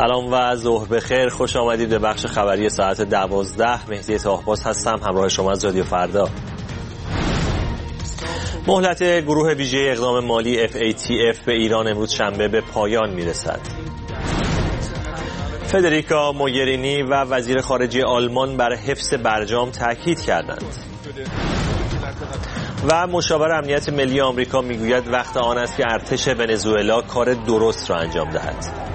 سلام و ظهر بخیر، خوش آمدید به بخش خبری ساعت 12. مهدی طاهباز هستم، همراه شما از رادیو فردا. مهلت گروه ویژه اقدام مالی FATF به ایران امروز شنبه به پایان میرسد. فدریکا موگرینی و وزیر خارجه آلمان بر حفظ برجام تاکید کردند. و مشاور امنیت ملی آمریکا میگوید وقت آن است که ارتش ونزوئلا کار درست را انجام دهد.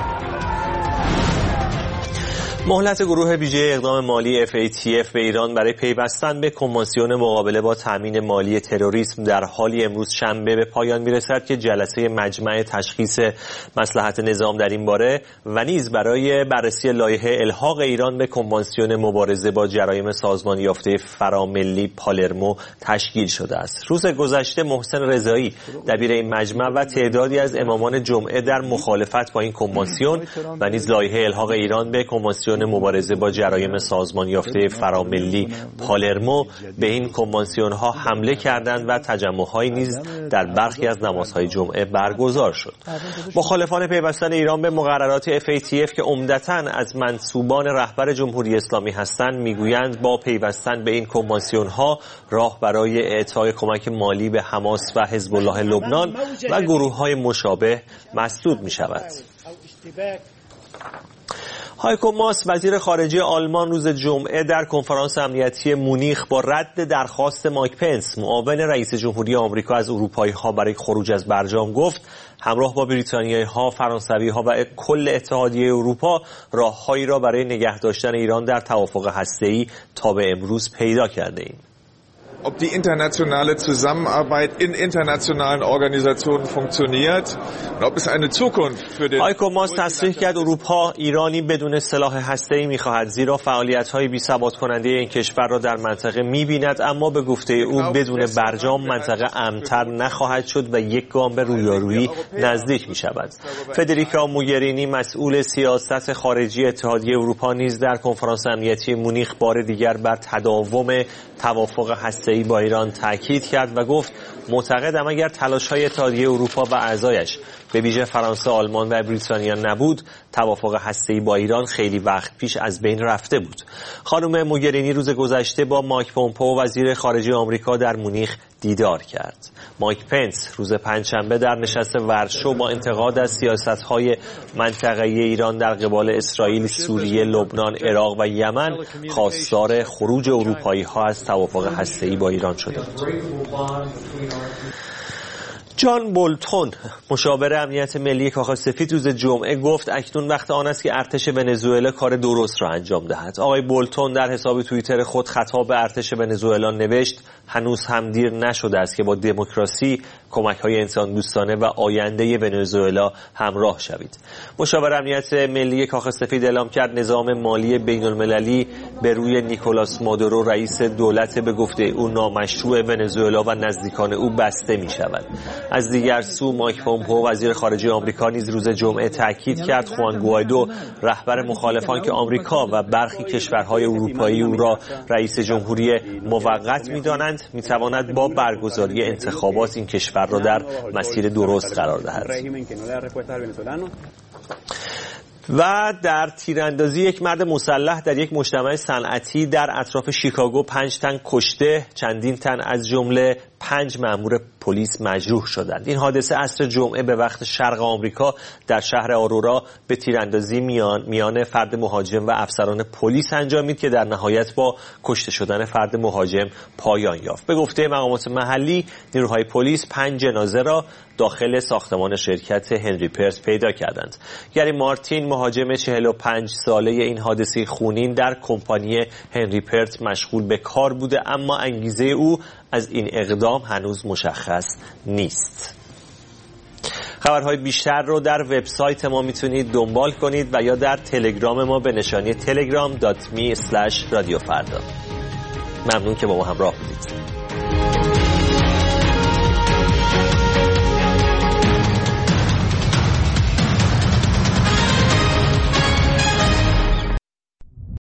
مهلت گروه ویژه اقدام مالی FATF به ایران برای پیوستن به کنوانسیون مقابله با تامین مالی تروریسم در حالی امروز شنبه به پایان میرسد که جلسه مجمع تشخیص مصلحت نظام در این باره و نیز برای بررسی لایحه الحاق ایران به کنوانسیون مبارزه با جرایم سازمان یافته فراملی پالرمو تشکیل شده است. روز گذشته محسن رضایی دبیر این مجمع و تعدادی از امامان جمعه در مخالفت با این کنوانسیون و نیز لایحه الحاق ایران به کنوانسیون مبارزه با جرایم سازمان یافته فراملی پالرمو به این کنوانسیون ها حمله کردند و تجمع‌هایی نیز در برخی از نمازهای جمعه برگزار شد. مخالفان پیوستن ایران به مقررات FATF که عمدتاً از منسوبان رهبر جمهوری اسلامی هستند میگویند با پیوستن به این کنوانسیون ها راه برای اعطای کمک مالی به حماس و حزب الله لبنان و گروه‌های مشابه مسدود می‌شود. هایکو ماس وزیر خارجه آلمان روز جمعه در کنفرانس امنیتی مونیخ با رد درخواست مایک پنس معاون رئیس جمهوری آمریکا از اروپایی‌ها برای خروج از برجام گفت همراه با بریتانیایی‌ها، فرانسوی‌ها و کل اتحادیه اروپا راه‌هایی را برای نگه داشتن ایران در توافق هسته‌ای تا به امروز پیدا کرده‌ایم. Ob die internationale Zusammenarbeit in internationalen Organisationen funktioniert und ob es eine Zukunft für den هایکو ماس تصریح کرد اروپا ایرانی بدون سلاح هسته‌ای می‌خواهد، زیرا فعالیت‌های بی‌ثبات کننده این کشور را در منطقه می‌بیند، اما به گفته او بدون برجام منطقه امن‌تر نخواهد شد و یک گام به رویارویی نزدیک می‌شود. فدریکا موگرینی مسئول سیاست خارجی اتحادیه اروپا نیز در کنفرانس امنیتی مونیخ بار دیگر بر تداوم توافق هسته‌ای با ایران تاکید کرد و گفت معتقدم اگر تلاش‌های اتحادیه اروپا و اعضایش به ویژه فرانسه، آلمان و بریتانیا نبود، توافق هسته‌ای با ایران خیلی وقت پیش از بین رفته بود. خانم موگرینی روز گذشته با مایک پومپئو وزیر خارجه آمریکا در مونیخ دیدار کرد. مایک پنس روز پنجشنبه در نشست ورشو با انتقاد از سیاست‌های منطقه‌ای ایران در قبال اسرائیل، سوریه، لبنان، عراق و یمن خواستار خروج اروپایی‌ها از توافق هسته‌ای با ایران شده بود. جان بولتون مشاور امنیت ملی کاخ سفید روز جمعه گفت اکنون وقت آن است که ارتش ونزوئلا کار درست را انجام دهد. آقای بولتون در حساب توییتر خود خطاب به ارتش ونزوئلا نوشت هنوز هم دیر نشده است که با دموکراسی، کمک‌های انسان دوستانه و آینده ونزوئلا همراه شوید. مشاور امنیت ملی کاخ سفید اعلام کرد نظام مالی بین‌المللی به روی نیکولاس مادورو رئیس دولت به گفته او نامشروع ونزوئلا و نزدیکان او بسته می‌شود. از دیگر سو مایک پومپئو وزیر خارجه آمریکا نیز روز جمعه تاکید کرد خوان گوایدو رهبر مخالفان که آمریکا و برخی کشورهای اروپایی او را رئیس جمهوری موقت می‌دانند می‌تواند با برگزاری انتخابات این کشور را در مسیر درست قرار دهد. و در تیراندازی یک مرد مسلح در یک مجتمع صنعتی در اطراف شیکاگو 5 تن کشته، چندین تن از جمله 5 مأمور پلیس مجروح شدند. این حادثه عصر جمعه به وقت شرق آمریکا در شهر آرورا به تیراندازی میان فرد مهاجم و افسران پلیس انجامید که در نهایت با کشته شدن فرد مهاجم پایان یافت. به گفته مقامات محلی نیروهای پلیس 5 جنازه را داخل ساختمان شرکت هنری پرس پیدا کردند. گری مارتین مهاجم 45 ساله این حادثه خونین در کمپانی هنری پرس مشغول به کار بوده، اما انگیزه او از این اقدام هنوز مشخص نیست. خبرهای بیشتر رو در وبسایت ما میتونید دنبال کنید و یا در تلگرام ما به نشانی telegram.me/radiofarda. ممنون که با ما همراه بودید.